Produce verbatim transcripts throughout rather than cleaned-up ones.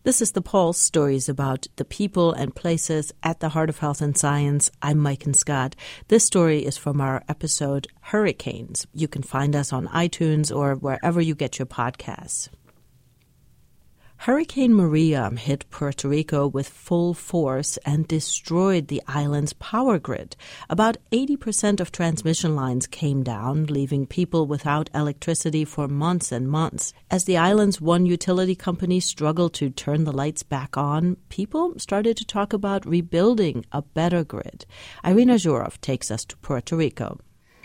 This is The Pulse, stories about the people and places at the heart of health and science. I'm Maiken Scott. This story is from our episode Hurricanes. You can find us on iTunes or wherever you get your podcasts. Hurricane Maria hit Puerto Rico with full force and destroyed the island's power grid. About eighty percent of transmission lines came down, leaving people without electricity for months and months. As the island's one utility company struggled to turn the lights back on, people started to talk about rebuilding a better grid. Irina Zhurov takes us to Puerto Rico.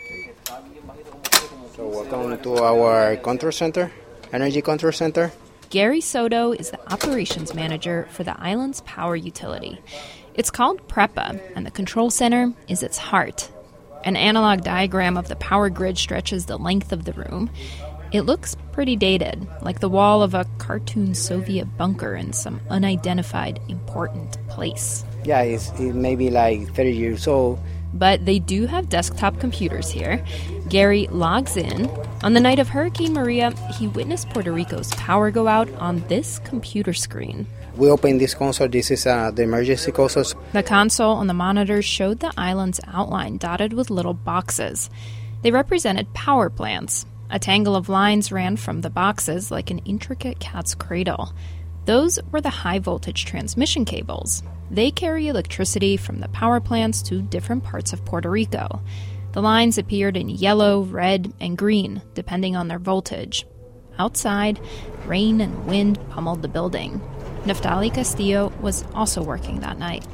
So welcome to our control center, energy control center. Gary Soto is the operations manager for the island's power utility. It's called PREPA, and the control center is its heart. An analog diagram of the power grid stretches the length of the room. It looks pretty dated, like the wall of a cartoon Soviet bunker in some unidentified important place. Yeah, it's, it may be like thirty years old. But they do have desktop computers here. Gary logs in. On the night of Hurricane Maria, he witnessed Puerto Rico's power go out on this computer screen. We opened this console. This is uh, the emergency console. The console on the monitors showed the island's outline dotted with little boxes. They represented power plants. A tangle of lines ran from the boxes like an intricate cat's cradle. Those were the high-voltage transmission cables. They carry electricity from the power plants to different parts of Puerto Rico. The lines appeared in yellow, red, and green, depending on their voltage. Outside, rain and wind pummeled the building. Neftali Castillo was also working that night.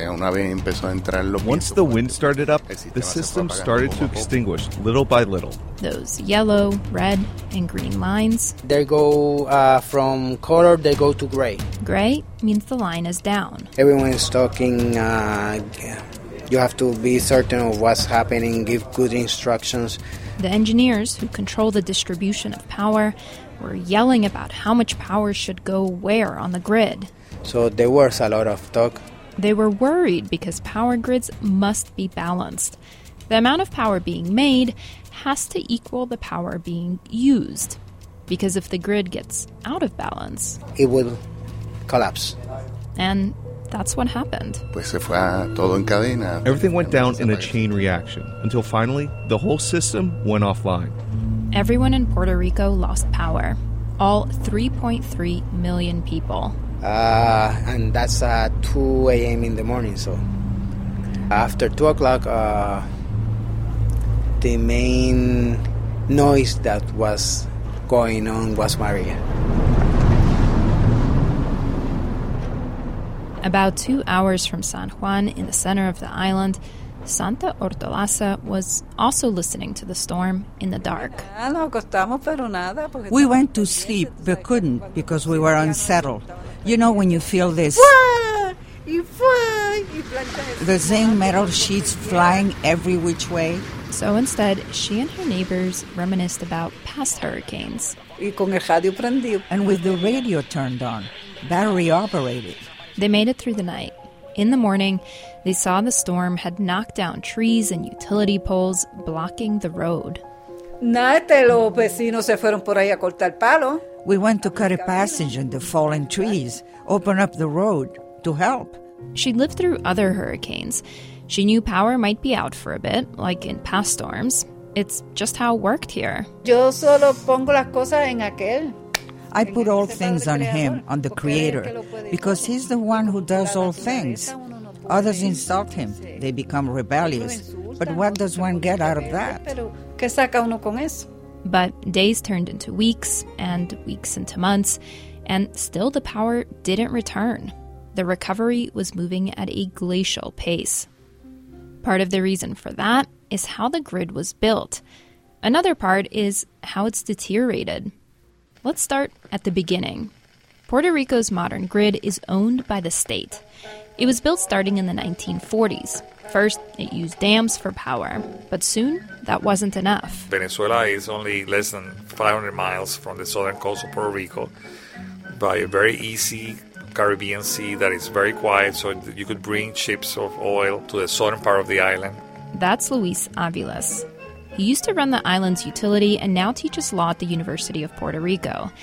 Once the wind started up, the system started to extinguish little by little. Those yellow, red, and green lines. They go uh, from color, they go to gray. Gray means the line is down. Everyone is talking. Uh, you have to be certain of what's happening, give good instructions. The engineers who control the distribution of power were yelling about how much power should go where on the grid. So there was a lot of talk. They were worried because power grids must be balanced. The amount of power being made has to equal the power being used. Because if the grid gets out of balance, it will collapse. And that's what happened. Everything went down in a chain reaction until finally the whole system went offline. Everyone in Puerto Rico lost power. All three point three million people. Uh, and that's at two a.m. in the morning. So after two o'clock, uh, the main noise that was going on was Maria. About two hours from San Juan, in the center of the island, Santa Ortolaza was also listening to the storm in the dark. We went to sleep but couldn't because we were unsettled. You know when you feel this, the same metal sheets flying every which way? So instead, she and her neighbors reminisced about past hurricanes. And with the radio turned on, battery operated. They made it through the night. In the morning, they saw the storm had knocked down trees and utility poles, blocking the road. We went to cut a passage in the fallen trees, open up the road to help. She'd lived through other hurricanes. She knew power might be out for a bit, like in past storms. It's just how it worked here. I put all things on him, on the Creator, because he's the one who does all things. Others insult him. They become rebellious. But what does one get out of that? But days turned into weeks, and weeks into months, and still the power didn't return. The recovery was moving at a glacial pace. Part of the reason for that is how the grid was built. Another part is how it's deteriorated. Let's start at the beginning. Puerto Rico's modern grid is owned by the state. It was built starting in the nineteen forties. First, it used dams for power, but soon that wasn't enough. Venezuela is only less than five hundred miles from the southern coast of Puerto Rico by a very easy Caribbean Sea that is very quiet, so you could bring ships of oil to the southern part of the island. That's Luis Aviles. He used to run the island's utility and now teaches law at the University of Puerto Rico.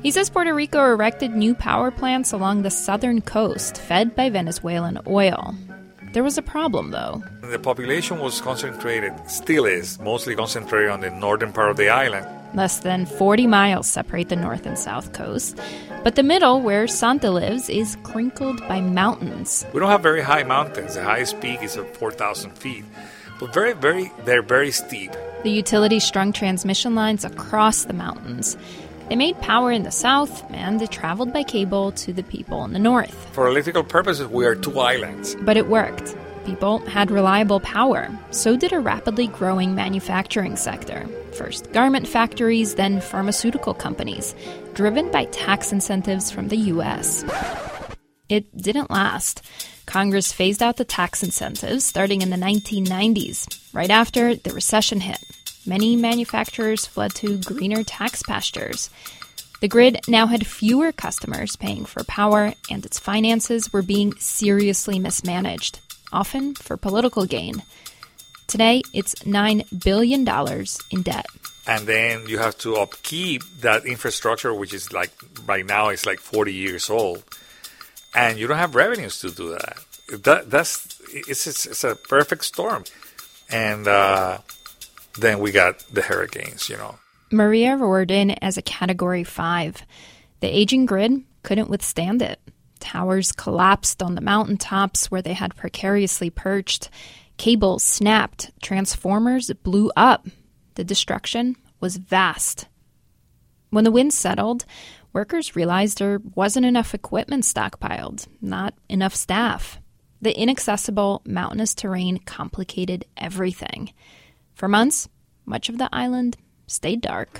He says Puerto Rico erected new power plants along the southern coast, fed by Venezuelan oil. There was a problem, though. The population was concentrated, still is, mostly concentrated on the northern part of the island. Less than forty miles separate the north and south coast. But the middle, where Santa lives, is crinkled by mountains. We don't have very high mountains. The highest peak is at four thousand feet. But very, very, they're very steep. The utility strung transmission lines across the mountains. They made power in the south, and it traveled by cable to the people in the north. For electrical purposes, we are two islands. But it worked. People had reliable power. So did a rapidly growing manufacturing sector. First garment factories, then pharmaceutical companies, driven by tax incentives from the U S. It didn't last. Congress phased out the tax incentives starting in the nineteen nineties, right after the recession hit. Many manufacturers fled to greener tax pastures. The grid now had fewer customers paying for power, and its finances were being seriously mismanaged, often for political gain. Today, it's nine billion dollars in debt. And then you have to upkeep that infrastructure, which is like, right now, it's like forty years old. And you don't have revenues to do that. that that's it's, it's, it's a perfect storm. And uh, then we got the hurricanes, you know. Maria roared in as a Category five. The aging grid couldn't withstand it. Towers collapsed on the mountaintops where they had precariously perched. Cables snapped. Transformers blew up. The destruction was vast. When the wind settled, workers realized there wasn't enough equipment stockpiled, not enough staff. The inaccessible mountainous terrain complicated everything. For months, much of the island stayed dark.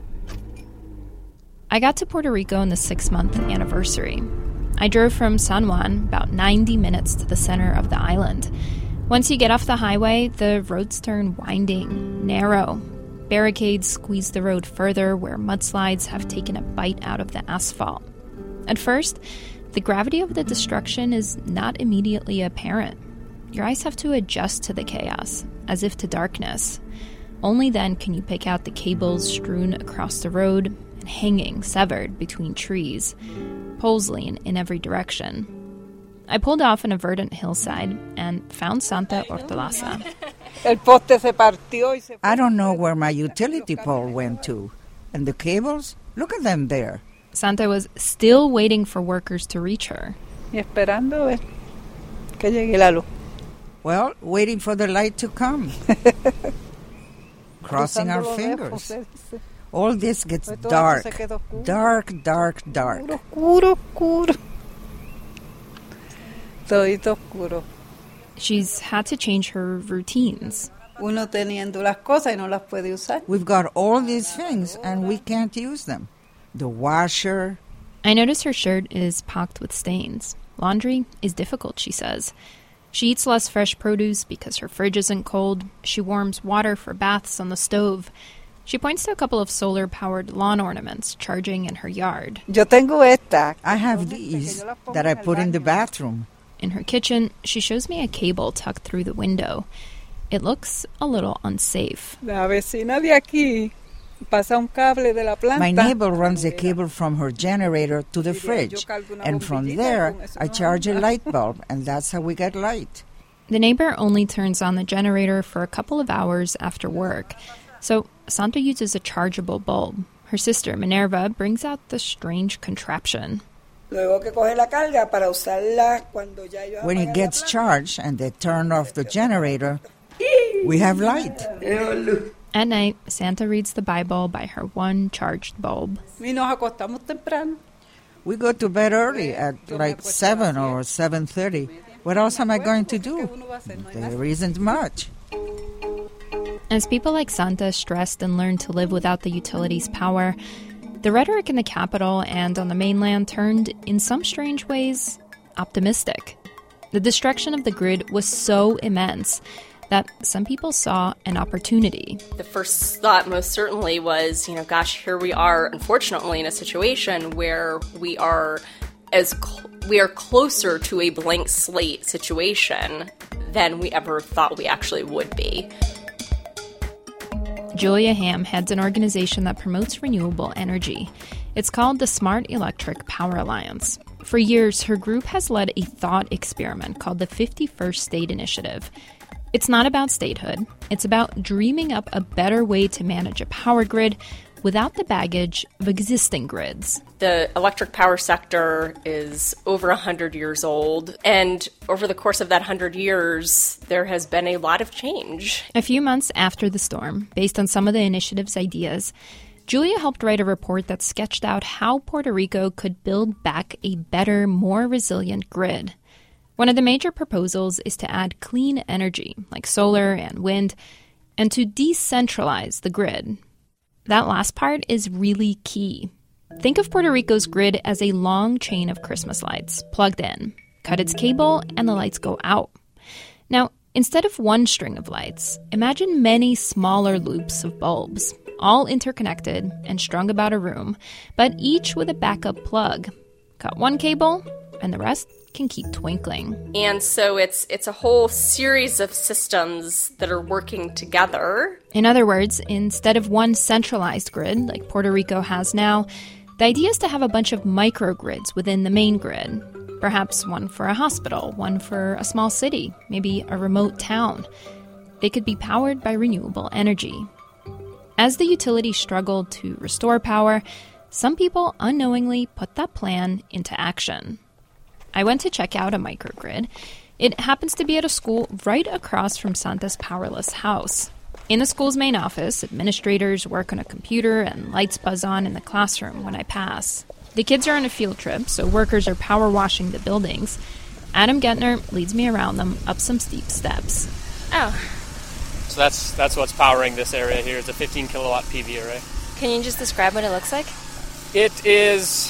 I got to Puerto Rico in the six-month anniversary. I drove from San Juan about ninety minutes to the center of the island. Once you get off the highway, the roads turn winding, narrow. Barricades squeeze the road further where mudslides have taken a bite out of the asphalt. At first, the gravity of the destruction is not immediately apparent. Your eyes have to adjust to the chaos, as if to darkness. Only then can you pick out the cables strewn across the road and hanging, severed between trees. Poles lean in every direction. I pulled off an verdant hillside and found Santa Hortelaza. I don't know where my utility pole went to. And the cables? Look at them there. Santa was still waiting for workers to reach her. Well, waiting for the light to come. Crossing our fingers. All this gets dark. Dark, dark, dark. She's had to change her routines. We've got all these things and we can't use them. The washer. I notice her shirt is pocked with stains. Laundry is difficult, she says. She eats less fresh produce because her fridge isn't cold. She warms water for baths on the stove. She points to a couple of solar-powered lawn ornaments charging in her yard. I have these that I put in the bathroom. In her kitchen, she shows me a cable tucked through the window. It looks a little unsafe. My neighbor runs a cable from her generator to the fridge, and from there I charge a light bulb, and that's how we get light. The neighbor only turns on the generator for a couple of hours after work, so Santa uses a chargeable bulb. Her sister, Minerva, brings out the strange contraption. When it gets charged and they turn off the generator, we have light. At night, Santa reads the Bible by her one charged bulb. We go to bed early at like seven or seven thirty. What else am I going to do? There isn't much. As people like Santa stressed and learned to live without the utilities' power, the rhetoric in the capital and on the mainland turned, in some strange ways, optimistic. The destruction of the grid was so immense that some people saw an opportunity. The first thought most certainly was, you know, gosh, here we are, unfortunately, in a situation where we are as cl- we are closer to a blank slate situation than we ever thought we actually would be. Julia Ham heads an organization that promotes renewable energy. It's called the Smart Electric Power Alliance. For years, her group has led a thought experiment called the fifty-first State Initiative. It's not about statehood. It's about dreaming up a better way to manage a power grid without the baggage of existing grids. The electric power sector is over one hundred years old, and over the course of that one hundred years, there has been a lot of change. A few months after the storm, based on some of the initiative's ideas, Julia helped write a report that sketched out how Puerto Rico could build back a better, more resilient grid. One of the major proposals is to add clean energy, like solar and wind, and to decentralize the grid. That last part is really key. Think of Puerto Rico's grid as a long chain of Christmas lights plugged in. Cut its cable, and the lights go out. Now, instead of one string of lights, imagine many smaller loops of bulbs, all interconnected and strung about a room, but each with a backup plug. Cut one cable, and the rest can keep twinkling. And so it's it's a whole series of systems that are working together. In other words, instead of one centralized grid like Puerto Rico has now, the idea is to have a bunch of microgrids within the main grid. Perhaps one for a hospital, one for a small city, maybe a remote town. They could be powered by renewable energy. As the utility struggled to restore power, some people unknowingly put that plan into action. I went to check out a microgrid. It happens to be at a school right across from Santa's powerless house. In the school's main office, administrators work on a computer and lights buzz on in the classroom when I pass. The kids are on a field trip, so workers are power washing the buildings. Adam Gentner leads me around them up some steep steps. Oh. So that's that's what's powering this area here. It's a fifteen kilowatt P V array. Can you just describe what it looks like? It is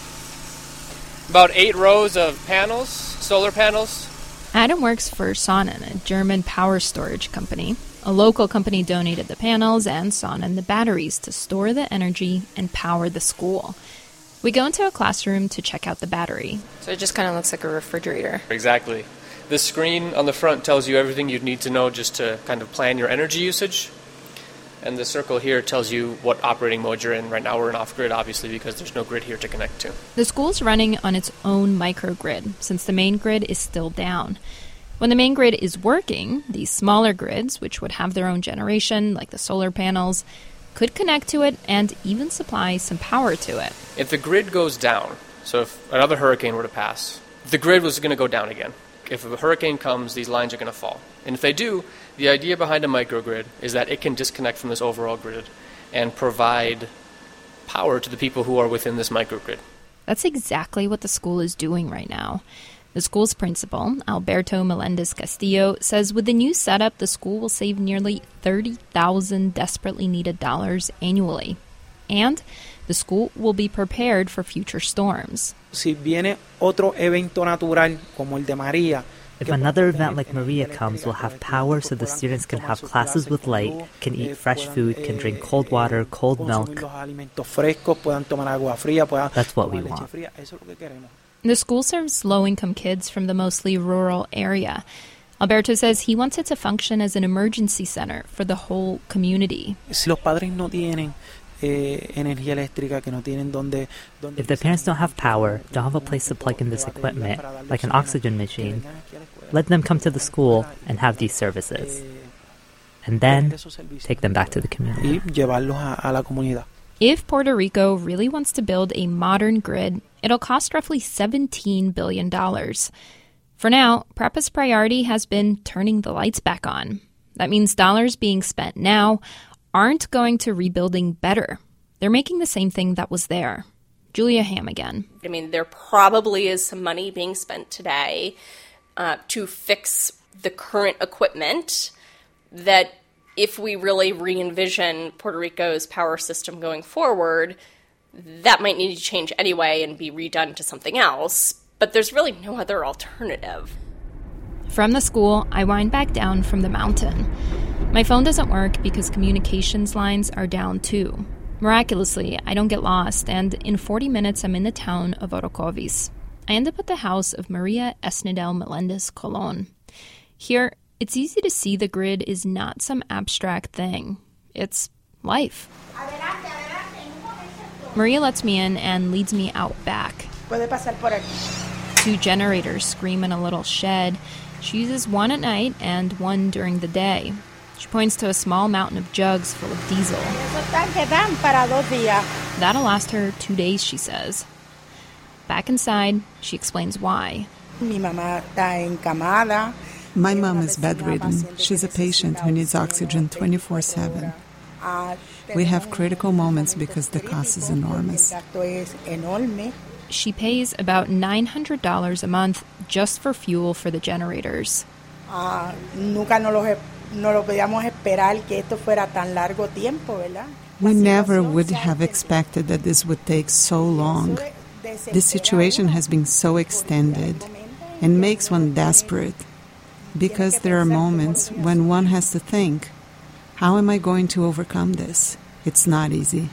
about eight rows of panels, solar panels. Adam works for Sonnen, a German power storage company. A local company donated the panels and Sonnen the batteries to store the energy and power the school. We go into a classroom to check out the battery. So it just kind of looks like a refrigerator. Exactly. The screen on the front tells you everything you'd need to know just to kind of plan your energy usage. And the circle here tells you what operating mode you're in. Right now we're in off-grid, obviously, because there's no grid here to connect to. The school's running on its own microgrid, since the main grid is still down. When the main grid is working, these smaller grids, which would have their own generation, like the solar panels, could connect to it and even supply some power to it. If the grid goes down, so if another hurricane were to pass, the grid was going to go down again. If a hurricane comes, these lines are going to fall. And if they do, the idea behind a microgrid is that it can disconnect from this overall grid and provide power to the people who are within this microgrid. That's exactly what the school is doing right now. The school's principal, Alberto Melendez Castillo, says with the new setup, the school will save nearly thirty thousand desperately needed dollars annually. And the school will be prepared for future storms. Si viene otro evento natural como el de María, if another event like Maria comes, we'll have power so the students can have classes with light, can eat fresh food, can drink cold water, cold milk. That's what we want. The school serves low-income kids from the mostly rural area. Alberto says he wants it to function as an emergency center for the whole community. If the parents don't have power, don't have a place to plug in this equipment, like an oxygen machine, let them come to the school and have these services. And then take them back to the community. If Puerto Rico really wants to build a modern grid, it'll cost roughly seventeen billion dollars. For now, PREPA's priority has been turning the lights back on. That means dollars being spent now aren't going to rebuilding better. They're making the same thing that was there. Julia Ham again. I mean, there probably is some money being spent today uh, to fix the current equipment that if we really re-envision Puerto Rico's power system going forward, that might need to change anyway and be redone to something else. But there's really no other alternative. From the school, I wind back down from the mountain. My phone doesn't work because communications lines are down too. Miraculously, I don't get lost, and in forty minutes I'm in the town of Orocovis. I end up at the house of Maria Esnedel Melendez Colon. Here, it's easy to see the grid is not some abstract thing. It's life. Maria lets me in and leads me out back. Two generators scream in a little shed. She uses one at night and one during the day. She points to a small mountain of jugs full of diesel. That'll last her two days, she says. Back inside, she explains why. My mom is bedridden. She's a patient who needs oxygen twenty-four seven. We have critical moments because the cost is enormous. She pays about nine hundred dollars a month just for fuel for the generators. We never would have expected that this would take so long. This situation has been so extended and makes one desperate because there are moments when one has to think, how am I going to overcome this? It's not easy.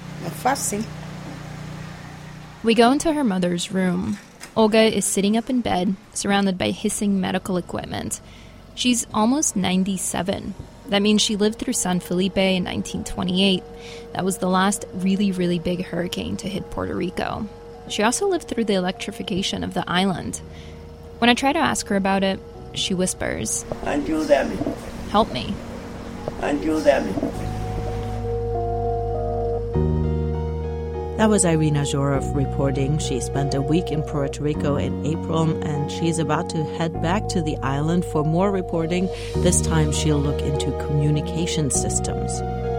We go into her mother's room. Olga is sitting up in bed, surrounded by hissing medical equipment. She's almost ninety-seven. That means she lived through San Felipe in nineteen twenty-eight. That was the last really, really big hurricane to hit Puerto Rico. She also lived through the electrification of the island. When I try to ask her about it, she whispers, Ayúdame. Help me. Ayúdame. That was Irina Zhorov reporting. She spent a week in Puerto Rico in April, and she's about to head back to the island for more reporting. This time she'll look into communication systems.